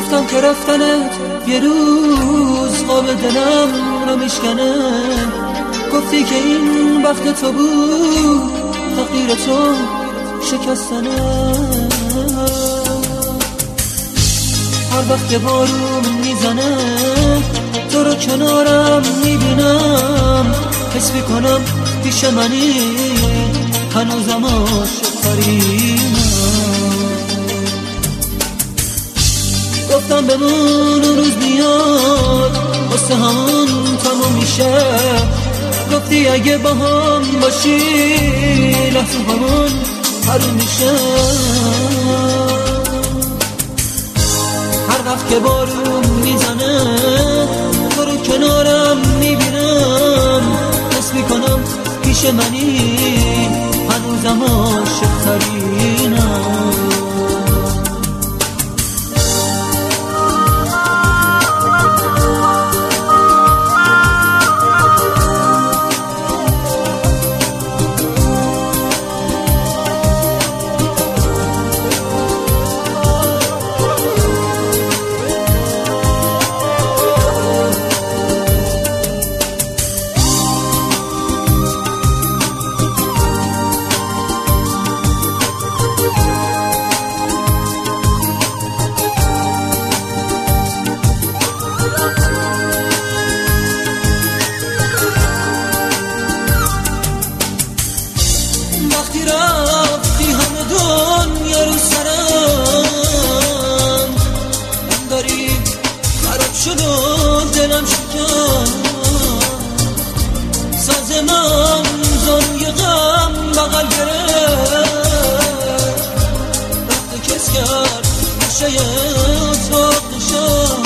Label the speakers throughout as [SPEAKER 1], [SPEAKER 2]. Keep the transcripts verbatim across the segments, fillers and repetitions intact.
[SPEAKER 1] گفتم که رفتنت یه روز قاب دلم رو میشکنه. گفتی که این وقت تو بود تقدیر تو شکستنه. هر وقت که بارون میزنه تو رو کنارم میبینم، حس میکنم پیش منی هنوزم عاشق‌ترینم. گفتم بمون اون روز میاد واسه همون تموم میشه. گفتی اگه با هم باشی لحظه همون حروم میشه. هر وقت که بارون میزنه تو رو کنارم میبینم، حس میکنم پیش منی هنوزم عاشق‌ترینم. وقتی رفتی همه دنیا رو سرم، من داری خراب شد و دلم شکست. ساز من زانوی غم بغل گرفت، رفت کس کرد گوشه اتاق نشست.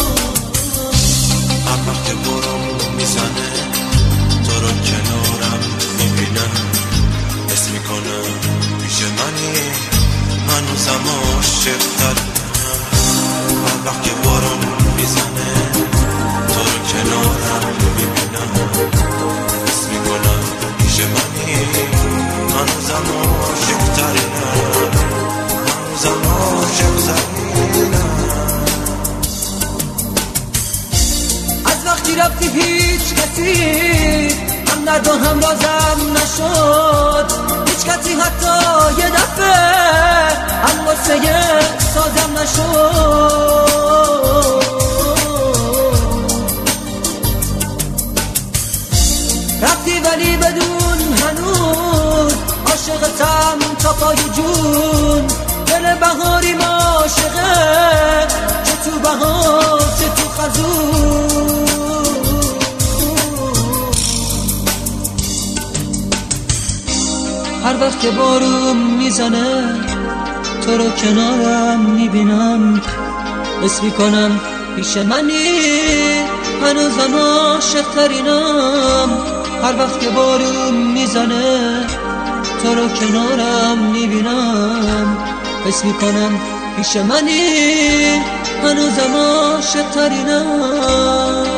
[SPEAKER 2] هر وقت که بارون میزنه تو رو کنارم میبینم، حس میکنم پیش منی هنوزم عاشق‌ترم. هر وقت که بارون میزنه تو رو کنارم میبینم، حس میکنم پیش منی هنوزم عاشق‌ترم. هنوزم عاشق‌ترم.
[SPEAKER 1] از وقتی رفتی هیچ کسی هم درد و هم رازم نشد. هیچ کسی حتی یه دفعه هم واسه سازم نشد. رفتی ولی بدون هنوز عاشقتم تا پای جون. دل بهاری عاشقه، چه تو بهار چه تو خزون. هر وقت که بارون میزنه تو رو کنارم میبینم، حس میکنم پیش منی هنوزم عاشق‌ترینم. هر وقت که بارون میزنه تو رو کنارم میبینم، حس میکنم پیش منی هنوزم عاشق‌ترینم.